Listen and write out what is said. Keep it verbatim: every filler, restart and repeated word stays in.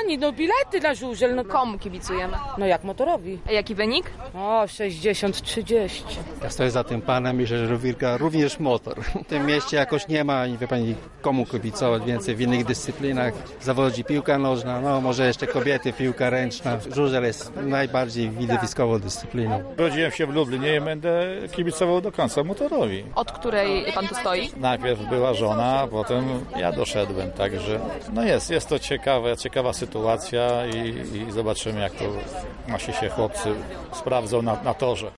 Fajni, no bilety dla żużel. No, Komu kibicujemy? no jak motorowi? A jaki wynik? O, sześćdziesiąt trzydzieści. Ja stoję za tym panem, myślę, że Wirka również motor. W tym mieście jakoś nie ma i wie pani komu kibicować więcej w innych dyscyplinach. Zawodzi piłka nożna, no może jeszcze kobiety, piłka ręczna. Żużel jest najbardziej widowiskową dyscypliną. Urodziłem się w Lublinie i będę kibicował do końca motorowi. Od której pan tu stoi? Najpierw była żona, potem ja doszedłem, także no jest, jest to ciekawe, ciekawa sytuacja i, i zobaczymy, jak to nasi się chłopcy sprawdzą na, na torze.